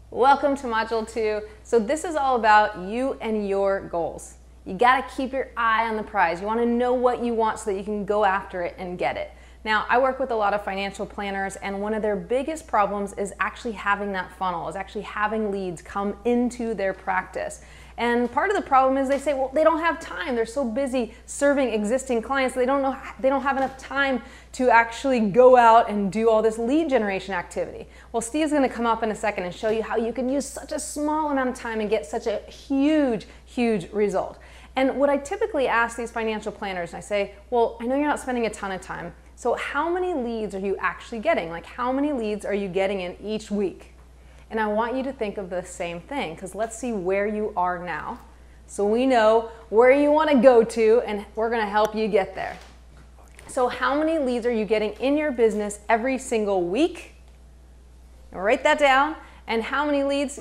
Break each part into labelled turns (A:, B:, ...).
A: Welcome to Module 2. So this is all about you and your goals. You got to keep your eye on the prize. You want to know what you want so that you can go after it and get it. Now, I work with a lot of financial planners, and one of their biggest problems is actually having that funnel, is actually having leads come into their practice. And part of the problem is they say, well, they don't have time. They're so busy serving existing clients, they don't have enough time to actually go out and do all this lead generation activity. Well, Steve's going to come up in a second and show you how you can use such a small amount of time and get such a huge, huge result. And what I typically ask these financial planners, I say, well, I know you're not spending a ton of time, so how many leads are you actually getting? Like, how many leads are you getting in each week? And I want you to think of the same thing, because let's see where you are now. So we know where you want to go to, and we're going to help you get there. So how many leads are you getting in your business every single week? Write that down. And how many leads,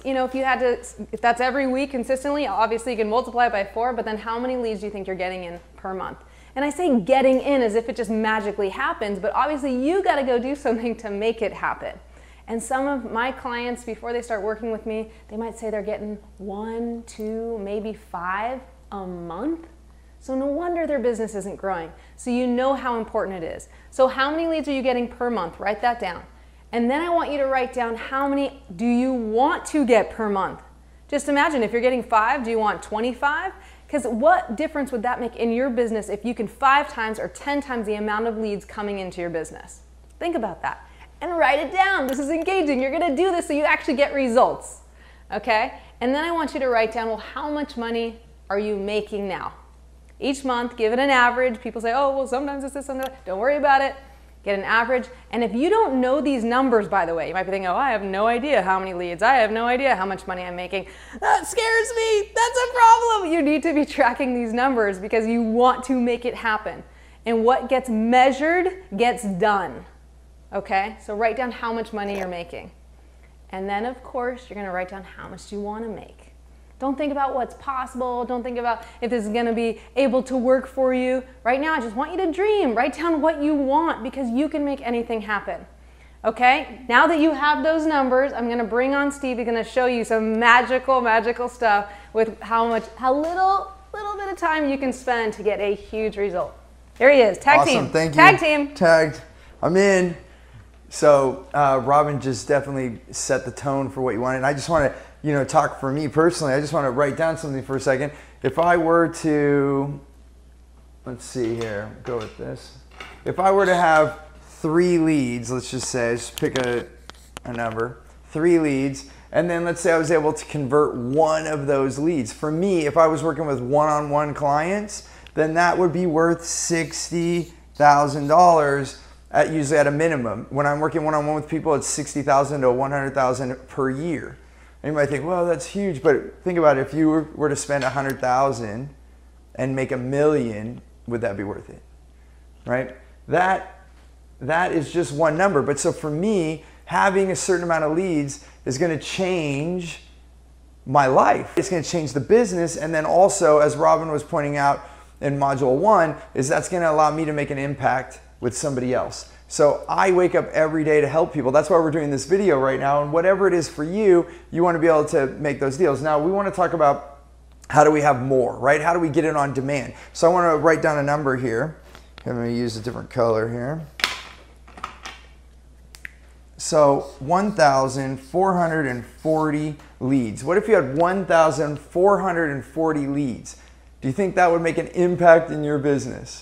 A: if that's every week consistently, obviously you can multiply it by 4, but then how many leads do you think you're getting in per month? And I say getting in as if it just magically happens, but obviously you got to go do something to make it happen. And some of my clients, before they start working with me, they might say they're getting 1, 2, maybe 5 a month. So no wonder their business isn't growing. So you know how important it is. So how many leads are you getting per month? Write that down. And then I want you to write down how many do you want to get per month. Just imagine if you're getting 5, do you want 25? Because what difference would that make in your business if you can 5 times or 10 times the amount of leads coming into your business? Think about that. And write it down. This is engaging. You're going to do this so you actually get results. Okay? And then I want you to write down, well, how much money are you making now? Each month, give it an average. People say, oh, well, sometimes it's this, sometimes that. Don't worry about it. Get an average. And if you don't know these numbers, by the way, you might be thinking, oh, I have no idea how many leads. I have no idea how much money I'm making. That scares me. That's a problem. You need to be tracking these numbers because you want to make it happen. And what gets measured gets done. Okay, so write down how much money you're making. And then, of course, you're going to write down how much you want to make. Don't think about what's possible. Don't think about if this is going to be able to work for you. Right now, I just want you to dream. Write down what you want because you can make anything happen. Okay, now that you have those numbers, I'm going to bring on Steve. He's going to show you some magical stuff with how little bit of time you can spend to get a huge result. Here he is. Tag team.
B: Awesome, thank you.
A: Tag team.
B: Tagged. I'm in. So Robin just definitely set the tone for what you wanted. And I just want to, talk for me personally. I just want to write down something for a second. If I were to, let's see here, go with this. If I were to have 3 leads, let's just say, just pick a number, 3 leads, and then let's say I was able to convert 1 of those leads. For me, if I was working with one-on-one clients, then that would be worth $60,000. Usually at a minimum. When I'm working one-on-one with people, it's $60,000 to $100,000 per year. And you might think, well, that's huge, but think about it. If you were to spend $100,000 and make $1 million, would that be worth it? Right? That is just one number. But so for me, having a certain amount of leads is going to change my life. It's going to change the business, and then also, as Robin was pointing out in Module 1, is that's going to allow me to make an impact with somebody else. So I wake up every day to help people. That's why we're doing this video right now. And whatever it is for you, you want to be able to make those deals. Now we want to talk about how do we have more, right? How do we get it on demand? So I want to write down a number here. I'm going to use a different color here. So 1,440 leads. What if you had 1,440 leads? Do you think that would make an impact in your business?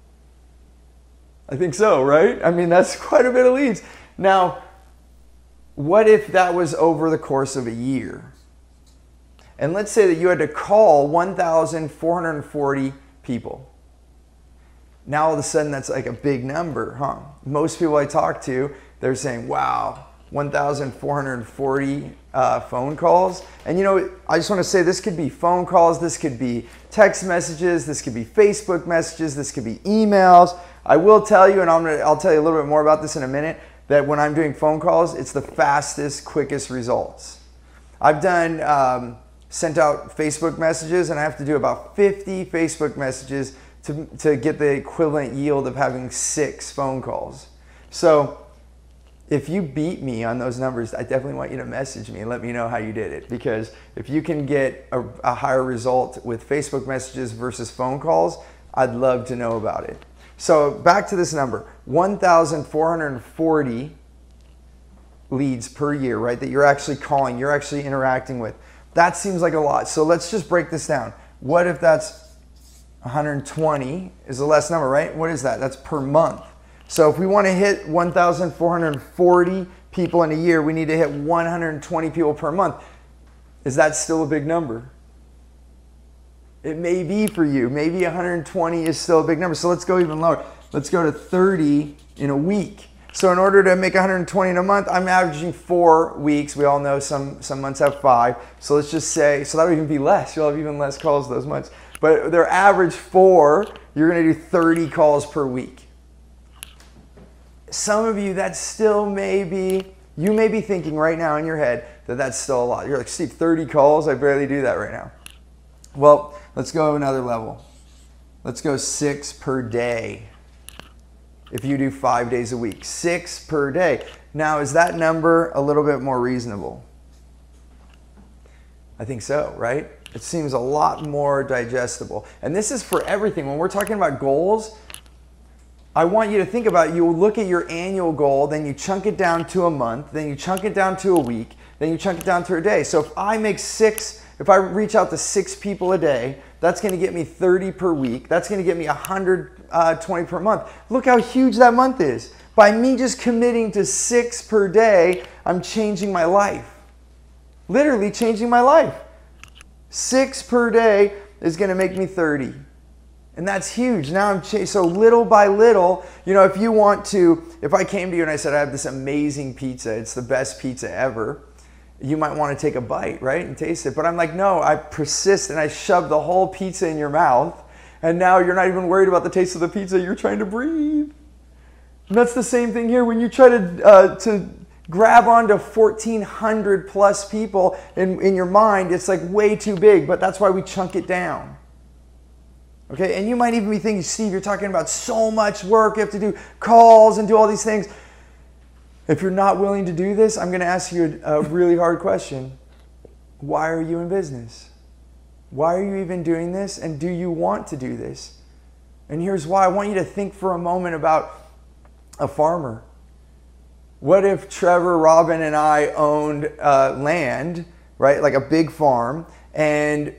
B: I think so, right? I mean, that's quite a bit of leads. Now, what if that was over the course of a year? And let's say that you had to call 1,440 people. Now all of a sudden that's like a big number, huh? Most people I talk to, they're saying, wow, 1,440 phone calls. And I just want to say this could be phone calls, this could be text messages, this could be Facebook messages, this could be emails. I will tell you, and I'll tell you a little bit more about this in a minute, that when I'm doing phone calls, it's the fastest, quickest results. I've done sent out Facebook messages, and I have to do about 50 Facebook messages to get the equivalent yield of having 6 phone calls. So if you beat me on those numbers, I definitely want you to message me and let me know how you did it. Because if you can get a higher result with Facebook messages versus phone calls, I'd love to know about it. So back to this number, 1,440 leads per year, right? That you're actually calling, you're actually interacting with. That seems like a lot. So let's just break this down. What if that's 120 is the less number, right? What is that? That's per month. So if we want to hit 1,440 people in a year, we need to hit 120 people per month. Is that still a big number? It may be for you. Maybe 120 is still a big number. So let's go even lower. Let's go to 30 in a week. So in order to make 120 in a month, I'm averaging 4 weeks. We all know some months have 5. So let's just say, so that would even be less. You'll have even less calls those months. But they're average 4. You're going to do 30 calls per week. Some of you, that still may be, you may be thinking right now in your head that that's still a lot. You're like, Steve, 30 calls? I barely do that right now. Well, let's go another level. Let's go 6 per day. If you do 5 days a week, 6 per day. Now, is that number a little bit more reasonable? I think so, right? It seems a lot more digestible. And this is for everything. When we're talking about goals, I want you to think about, you look at your annual goal, then you chunk it down to a month, then you chunk it down to a week, then you chunk it down to a day. So if I reach out to 6 people a day, that's going to get me 30 per week. That's going to get me 120 per month. Look how huge that month is. By me just committing to 6 per day, I'm changing my life. Literally changing my life. 6 per day is going to make me 30. And that's huge. Now so little by little, you know, if I came to you and I said, I have this amazing pizza, it's the best pizza ever, you might want to take a bite, right, and taste it. But I'm like, no, I persist and I shove the whole pizza in your mouth. And now you're not even worried about the taste of the pizza, you're trying to breathe. And that's the same thing here. When you try to grab onto 1,400 plus people in your mind, it's like way too big, but that's why we chunk it down. Okay, and you might even be thinking, Steve, you're talking about so much work, you have to do calls and do all these things. If you're not willing to do this, I'm going to ask you a really hard question. Why are you in business? Why are you even doing this? And do you want to do this? And here's why. I want you to think for a moment about a farmer. What if Trevor, Robin, and I owned land, right, like a big farm, and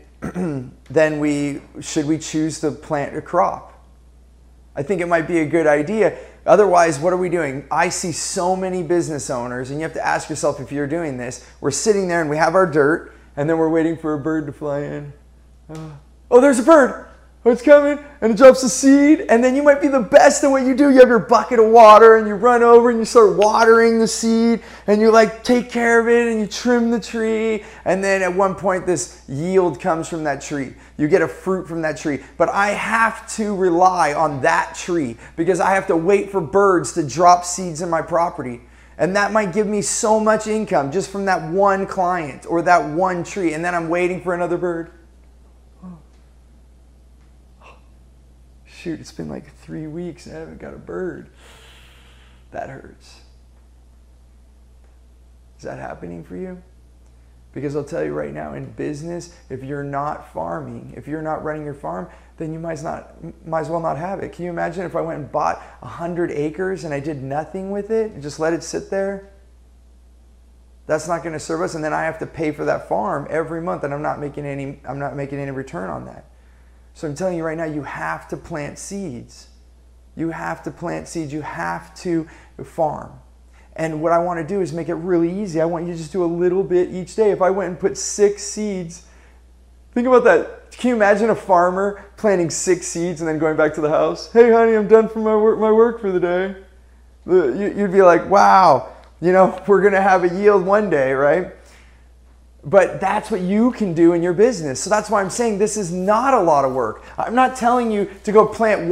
B: then should we choose to plant a crop? I think it might be a good idea. Otherwise, what are we doing? I see so many business owners, and you have to ask yourself if you're doing this. We're sitting there and we have our dirt, and then we're waiting for a bird to fly in. Oh, there's a bird. Oh, it's coming, and it drops a seed, and then you might be the best at what you do. You have your bucket of water, and you run over and you start watering the seed, and you like take care of it, and you trim the tree, and then at one point this yield comes from that tree. You get a fruit from that tree, but I have to rely on that tree because I have to wait for birds to drop seeds in my property. And that might give me so much income just from that one client or that one tree, and then I'm waiting for another bird. Shoot, it's been like 3 weeks and I haven't got a bird. That hurts. Is that happening for you? Because I'll tell you right now, in business, if you're not farming, if you're not running your farm, then you might as well not have it. Can you imagine if I went and bought 100 acres and I did nothing with it and just let it sit there? That's not going to serve us, and then I have to pay for that farm every month, and I'm not making any return on that. So I'm telling you right now, you have to plant seeds. You have to plant seeds. You have to farm. And what I want to do is make it really easy. I want you to just do a little bit each day. If I went and put 6 seeds, think about that. Can you imagine a farmer planting 6 seeds and then going back to the house? Hey, honey, I'm done for my work for the day. You'd be like, wow, you know, we're going to have a yield one day, right? But that's what you can do in your business. So that's why I'm saying this is not a lot of work. I'm not telling you to go plant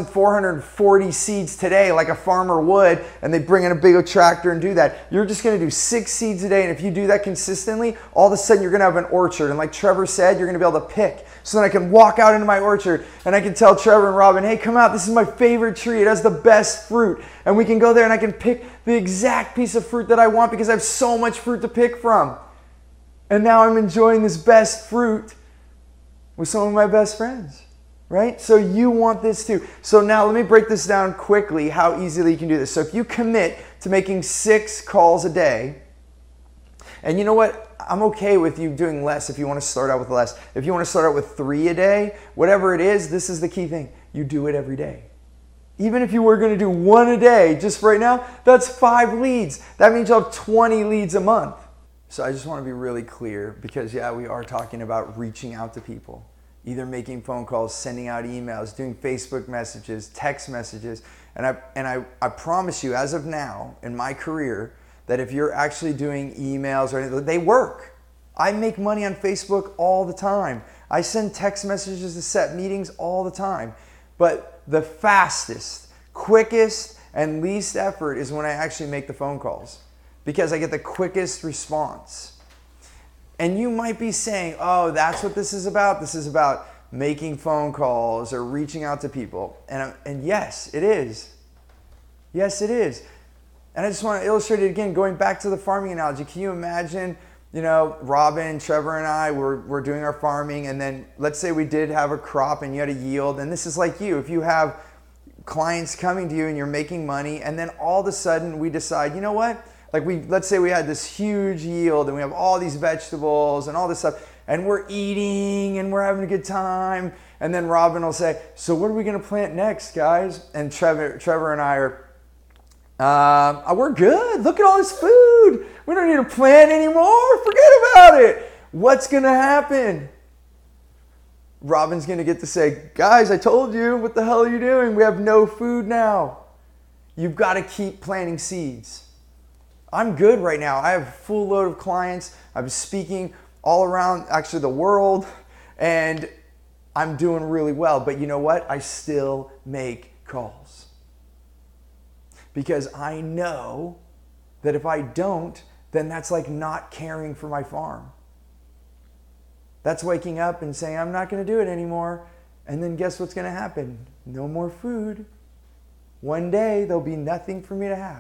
B: 1,440 seeds today like a farmer would, and they bring in a big old tractor and do that. You're just going to do 6 seeds a day, and if you do that consistently, all of a sudden you're going to have an orchard. And like Trevor said, you're going to be able to pick. So then I can walk out into my orchard and I can tell Trevor and Robin, hey, come out. This is my favorite tree. It has the best fruit. And we can go there and I can pick the exact piece of fruit that I want because I have so much fruit to pick from. And now I'm enjoying this best fruit with some of my best friends, right? So you want this too. So now let me break this down quickly, how easily you can do this. So if you commit to making 6 calls a day, and you know what? I'm okay with you doing less if you want to start out with less. If you want to start out with 3 a day, whatever it is, this is the key thing. You do it every day. Even if you were going to do 1 a day, just right now, that's 5 leads. That means you'll have 20 leads a month. So I just want to be really clear because yeah, we are talking about reaching out to people, either making phone calls, sending out emails, doing Facebook messages, text messages. And I promise you, as of now in my career, that if you're actually doing emails or anything, they work. I make money on Facebook all the time. I send text messages to set meetings all the time. But the fastest, quickest, and least effort is when I actually make the phone calls, because I get the quickest response. And you might be saying, oh, that's what this is about? This is about making phone calls or reaching out to people. And yes, it is. Yes, it is. And I just want to illustrate it again, going back to the farming analogy. Can you imagine, Robin, Trevor, and I were doing our farming, and then let's say we did have a crop and you had a yield, and this is like you. If you have clients coming to you and you're making money, and then all of a sudden we decide, you know what? Let's say we had this huge yield and we have all these vegetables and all this stuff, and we're eating and we're having a good time. And then Robin will say, so what are we going to plant next, guys? And Trevor and I are, we're good. Look at all this food. We don't need to plant anymore. Forget about it. What's going to happen? Robin's going to get to say, guys, I told you. What the hell are you doing? We have no food now. You've got to keep planting seeds. I'm good right now. I have a full load of clients. I'm speaking all around actually the world, and I'm doing really well. But you know what? I still make calls because I know that if I don't, then that's like not caring for my farm. That's waking up and saying, I'm not going to do it anymore. And then guess what's going to happen? No more food. One day there'll be nothing for me to have.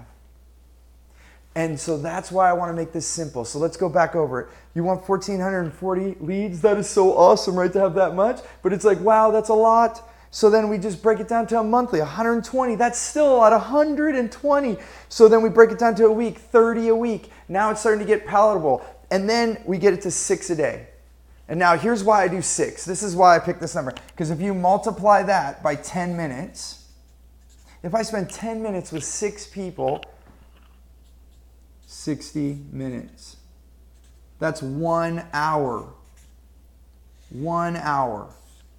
B: And so that's why I want to make this simple. So let's go back over it. You want 1,440 leads? That is so awesome, right, to have that much? But it's like, wow, that's a lot. So then we just break it down to a monthly, 120. That's still a lot, 120. So then we break it down to a week, 30 a week. Now it's starting to get palatable. And then we get it to 6 a day. And now here's why I do 6. This is why I picked this number. Because if you multiply that by 10 minutes, if I spend 10 minutes with 6 people, 60 minutes. That's 1 hour. 1 hour.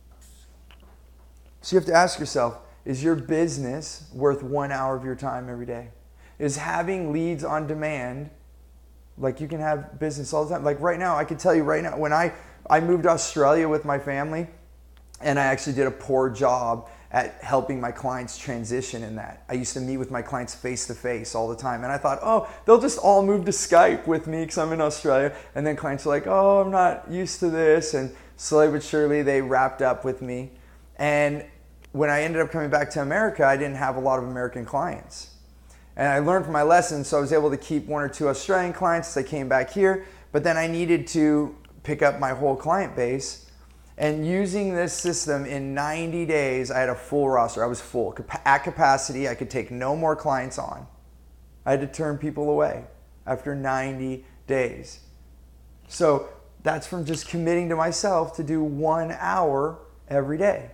B: So you have to ask yourself, is your business worth 1 hour of your time every day? Is having leads on demand, like you can have business all the time. Like right now, I can tell you right now, when I moved to Australia with my family, and I actually did a poor job at helping my clients transition in that. I used to meet with my clients face to face all the time. And I thought, oh, they'll just all move to Skype with me because I'm in Australia. And then clients are like, oh, I'm not used to this. And slowly but surely they wrapped up with me. And when I ended up coming back to America, I didn't have a lot of American clients. And I learned from my lessons, so I was able to keep 1 or 2 Australian clients as I came back here. But then I needed to pick up my whole client base. And using this system in 90 days, I had a full roster. I was full. At capacity, I could take no more clients on. I had to turn people away after 90 days. So that's from just committing to myself to do 1 hour every day.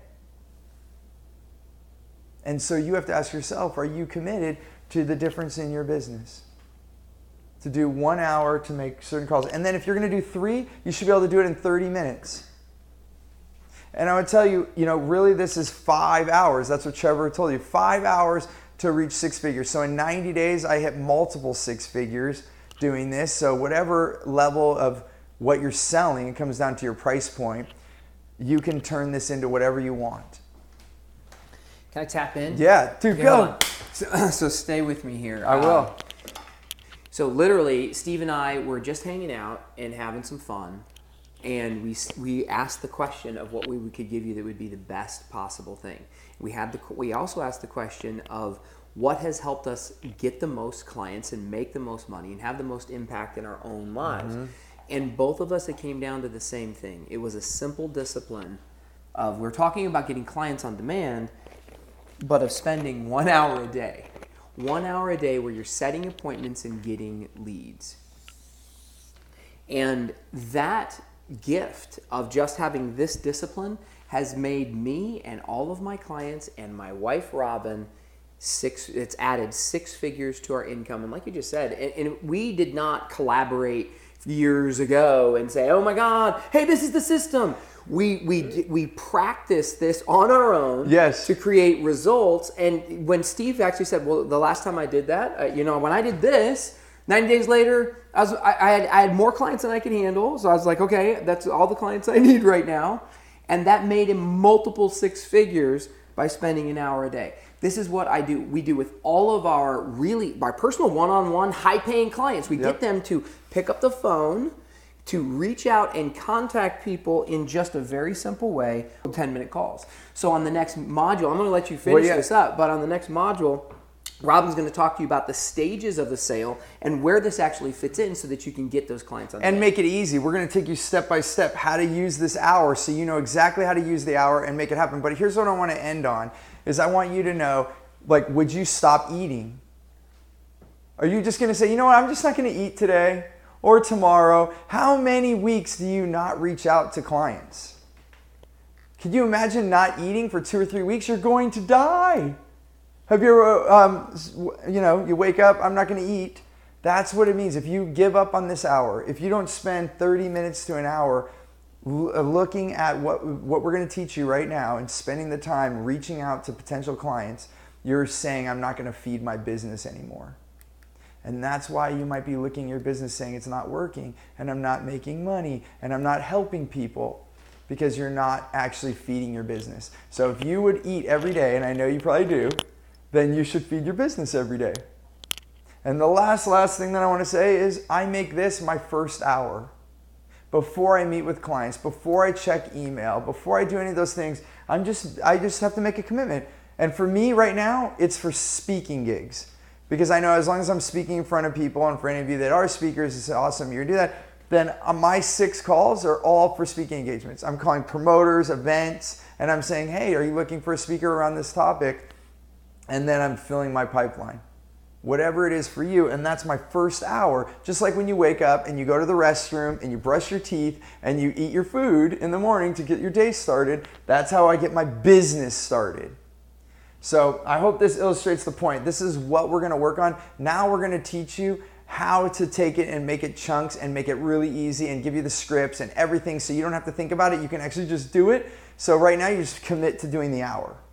B: And so you have to ask yourself, are you committed to the difference in your business? To do 1 hour to make certain calls. And then if you're going to do 3, you should be able to do it in 30 minutes. And I would tell you, really this is 5 hours. That's what Trevor told you. 5 hours to reach 6 figures. So in 90 days, I hit multiple 6 figures doing this. So whatever level of what you're selling, it comes down to your price point, you can turn this into whatever you want.
C: Can I tap in?
B: Yeah, dude,
C: Okay,
B: go.
C: So stay with me here.
B: I will.
C: So literally, Steve and I were just hanging out and having some fun, and we asked the question of what we could give you that would be the best possible thing. We also asked the question of what has helped us get the most clients and make the most money and have the most impact in our own lives. Mm-hmm. And both of us, it came down to the same thing. It was a simple discipline of, we're talking about getting clients on demand, but of spending 1 hour a day. 1 hour a day where you're setting appointments and getting leads. And that gift of just having this discipline has made me and all of my clients and my wife Robin it's added 6 figures to our income. And like you just said, and we did not collaborate years ago and say, oh my God, hey, this is the system. We practiced this on our own,
B: yes,
C: to create results. And when Steve actually said, well, the last time I did that, when I did this, 90 days later, I had more clients than I could handle. So I was like, okay, that's all the clients I need right now. And that made him multiple 6 figures by spending an hour a day. This is what we do with all of our personal one-on-one high-paying clients. We get them to pick up the phone, to reach out and contact people in just a very simple way, 10-minute calls. So on the next module, I'm going to let you finish this up, but on the next module, Robin's going to talk to you about the stages of the sale and where this actually fits in so that you can get those clients on
B: and make it easy. We're going to take you step by step how to use this hour so you know exactly how to use the hour and make it happen. But here's what I want to end on is I want you to know, would you stop eating? Are you just going to say, you know what, I'm just not going to eat today or tomorrow? How many weeks do you not reach out to clients? Can you imagine not eating for 2 or 3 weeks? You're going to die. Have you ever, you wake up, I'm not going to eat. That's what it means. If you give up on this hour, if you don't spend 30 minutes to an hour looking at what we're going to teach you right now and spending the time reaching out to potential clients, you're saying, I'm not going to feed my business anymore. And that's why you might be looking at your business saying it's not working and I'm not making money and I'm not helping people, because you're not actually feeding your business. So if you would eat every day, and I know you probably do, then you should feed your business every day. And the last thing that I want to say is I make this my first hour. Before I meet with clients, before I check email, before I do any of those things, I just have to make a commitment. And for me right now, it's for speaking gigs. Because I know as long as I'm speaking in front of people, and for any of you that are speakers, it's awesome, you're gonna do that, then my 6 calls are all for speaking engagements. I'm calling promoters, events, and I'm saying, hey, are you looking for a speaker around this topic? And then I'm filling my pipeline. Whatever it is for you, and that's my first hour. Just like when you wake up and you go to the restroom and you brush your teeth and you eat your food in the morning to get your day started, that's how I get my business started. So I hope this illustrates the point. This is what we're gonna work on. Now we're gonna teach you how to take it and make it chunks and make it really easy and give you the scripts and everything so you don't have to think about it. You can actually just do it. So right now you just commit to doing the hour.